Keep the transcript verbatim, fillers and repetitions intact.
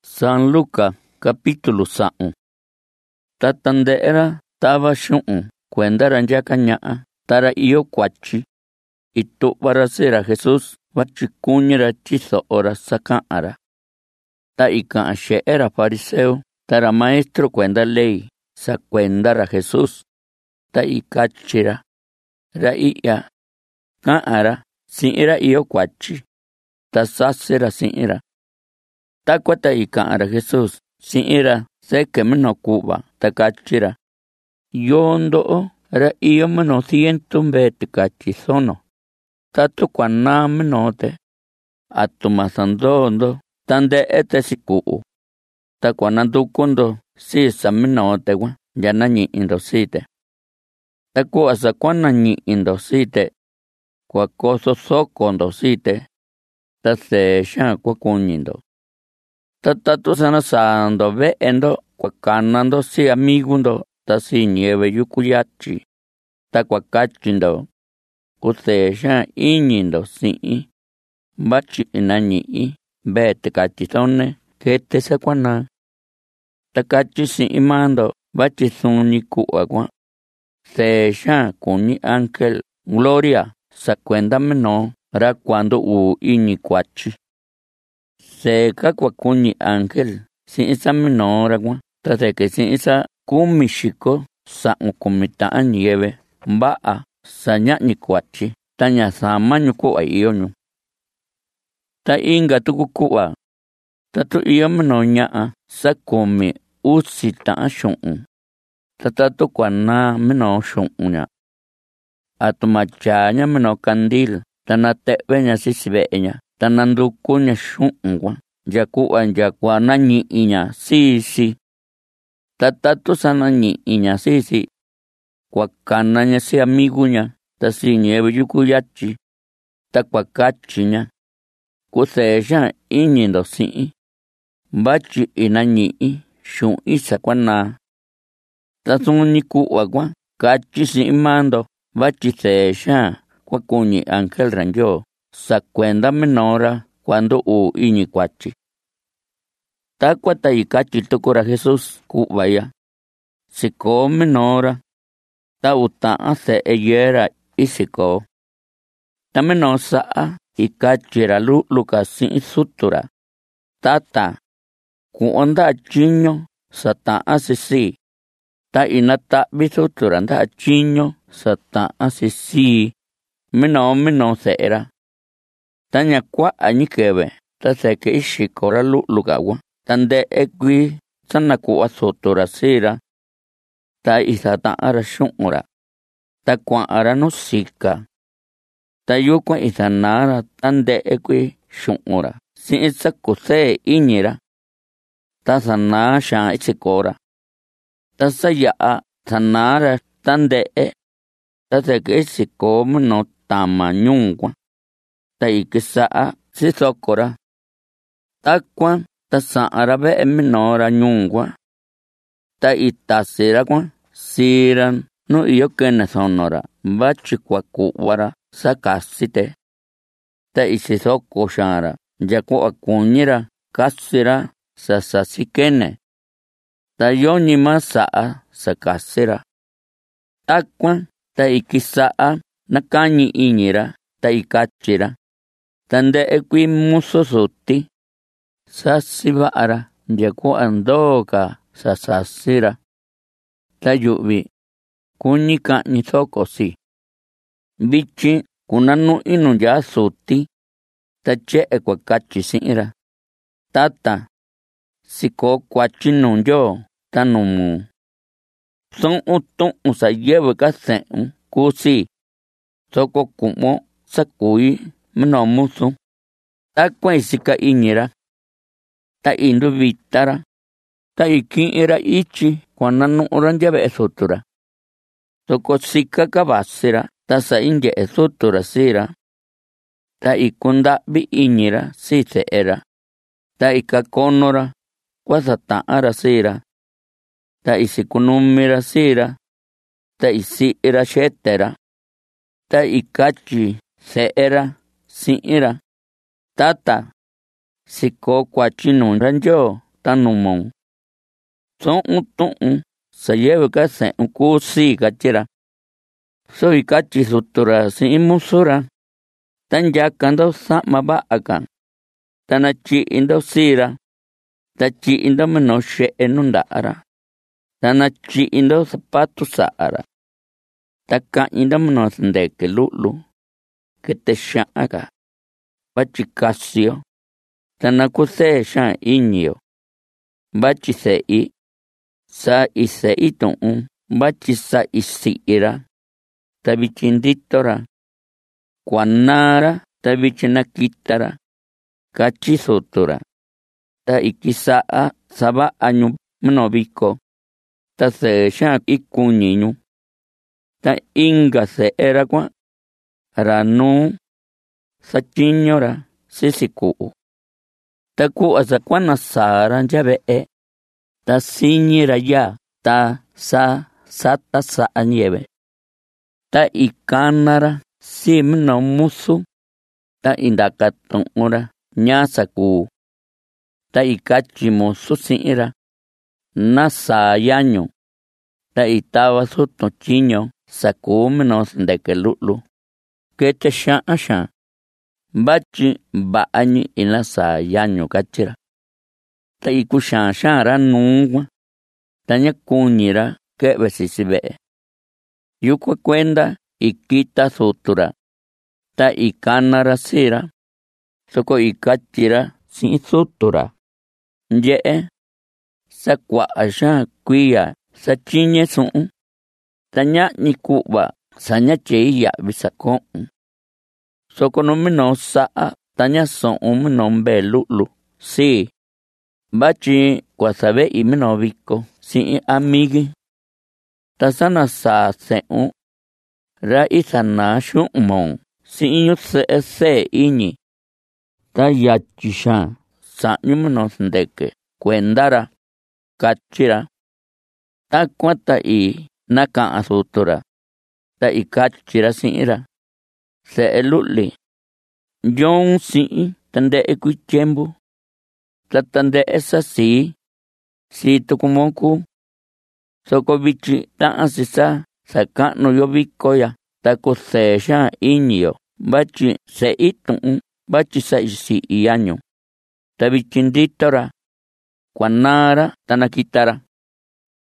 San Lucas capítulo sa'un. Ta tande'era tava xu'un kuenda ra nyakaña'a tara iyo kuatyi itu'vara sira Jesús vachikuñira tyiso'ora saka'ara. Ta ika'a xe'era fariseo tara maestro kuenda ley sakuendara Jesús. Ta ikachira ra i'ya ka'ara si'ira iyo kuatyi ta sasira si'ira. Takua ta ika'ara Jesús si'ira seke mino ku'va ta kachira: yoo ndo'o ra iyo mino ciento mbee tikatyi sono. Tatu kuanaa minoote atuma sandoondo tande'e te siku'u. Ta kuanandukundo sisa minoote gua ya nañi'indo site. Ta ku'a sa kuanañi'indo site kuakoso sokondo site ta see xaan kuakuñindo. Ta tatu sana saando ve'endo kuakanando si amigundo ta si ñeve yuku yatyi. Ta kuakachindo kusee xaan iñindo si'i vachi inañi'i mbee tikatyi sone kete sa kuanaa. Ta kachi si'i maando vachi suni ku'va kuan see xaan kuñi ángel gloria sakuenda minoo ra kuandu uu iñi kuatyi. See ka kuakuñi ángel si'i sa minoora kuan ta seke si'i sa kumi xiko sa'un kumi ta'an ñiyeve va'a sa ña'ñi kuatyi ta ña samañu ku'va iyoñu. Ta inga tuku ku'va tatu iyo minoo ña'a sa kumi usi ta'an xu'un. Ta tatu kuanaa minoo xu'un ña atuma tyaña minoo kandil ta nate'veña sisi ve'eña ta nandukuña xu'un kuan ya ku'va ya kuanañi'iña sisi. Ta tatu sa nañi'iña sisi kuakanaña si amiguña ta si ñeve yuku yatyi ta kuakachiña kusee xaan iñindo si'i vachi inañi'i xu'in sa kuanaa. Ta suni ku'va kuan kachi si'i maando vachi see xaan kuakuñi ángel ra Ndyoo sakuenda minoora kuandu uu iñi kuatyi. Takua ta ikatyi tuku ra Jesús ku'va ya: sikoo minoora ta uu ta'an se'e yera isikoo. Ta minoo sa'a ikatyi ra lu'lu ka si'i sutu ra: tata, ku'un nda'a tyiño sa ta'an sisii. Ta inata'vi sutu ra nda'a tyiño sa ta'an sisii minoo minoo se'e ra. Ta ña kua'a ñi keve ta seke ixiko ra lu'lu ka kuan tande'e kuii sa naku'va sutu ra sira. Ta isata'an ra xu'un ra ta kua'an ra nu sika. Ta yukuan isanaa ra tande'e kuii xu'un ra si'i sa kusee iñi ra. Ta sanaa xaan isikoo ra. Ta sa ya'a sanaa ra tande'e ta seke isikoo minoo tama ñuu kuan. Ta ikisa'a sisoko ra. Takuan ta sa'an ra ve'e minoora ñuu kuan. Ta itasi ra kuan sira nu iyo kene sono ra vachi kuaku'va ra sakasite. Ta isisoko xaan ra ya ku'a kuñi ra kasi ra sa sasi kene. Ta yoñi maa sa'a sakasi ra. Takuan ta ikisa'a nakañi iñi ra ta ikatyi ra: tande'e kuii musu suti sasi va'a ra ya ku'a ndoo ka sa sasi ra. Ta yu'vi kuñi ka'ñi soko si. Vityin kunanu'i nu nyaa suti. Ta tye'e kuakatyi si'i ra: tata, sikoo kuatyi nuu Ndyoo ta nuu muu. Su'un tu'un sa yɨvɨ ka se'un kusii. Soko ku'von sa kuii minoo musu. Takuan isika iñi ra. Ta induvita ra. Ta iki'in ra ityi kuananu'u ra nya ve'e sutu ra. Soko sika ka vasi ra ta sa inye'e sutu ra sira. Ta ikunda'vi iñi ra si se'e ra. Ta ikakono ra kuasata'an ra sira. Ta isikunumi ra sira. Ta isi'i ra xete ra. Ta ikatyi se'e ra si'i ra: tata, sikoo kuatyi nuu ra Ndyoo tanumon. Son un tu'un sayeve ka se'un kusi kachira. So ikachi sutura si imusura. Tanjakando sama ba'aka. Tanachi indo sira. Tachi indo menoshe enundara. Tanachi indo zapatu saara. Taka indo menosndeke lulu. Que te shaka. Bachikasio. Tanakuse shan inyo. Bachisei. Sa isei tu'un. Bachisa isiira. Tabichinditora. Kwanara tabichinakitara. Kachisotora. Ta ikisaa saba año mnobiko. Ta se shan ikuñiñu. Ta inga se era kwa. Ranu. Sachiñora. Sisiku. Ta ku asa kwana sara njabe'e. Ta siñira ya. Ta sa sata sa nieve. Ta ikanara. Si mno musu. Ta indakatonora. Nyasaku. Ta ikachi musu si'ira. Nasa yaño. Ta itaba su tochiño. Saku menos de que lulu. Que te shan shan. Bachi ba'añi ina sa yaño kachira. Ta ikushan shan ra nungwa. Ta nyakuñira kebe sisibe. Yukwa kwenda ikita sutura. Ta ikanara sira. Soko ikachira sin sutura. Nye'e. Sa kwa shan kuya. Sa chiñe su'un. Ta ña'ni ku'ba. Sa ñache ya bisakon. Soko no mino sa'a. Ta ñason mino mbe lulu. Si. Bachi kwa sabe i mino biko. Si amigi. Ta sana sa se'un. Ra isana shumon. Si inyo se se iñi. Ta yachishan. Sa nyumno sndeke. Kwendara. Kachira. Ta kwata i. Naka asutura. Ta i kachira si'ira. Se eluli. Yon si'i. Tande ekuichembu. Ta tande esa si. Si tukumoku. Soko bichi ta asisa. Sa kano yo bikoya. Ta kose shan inyo. Bachi se itun. Bachi sa isi iyaño. Ta bichinditora. Kwanara tanakitara.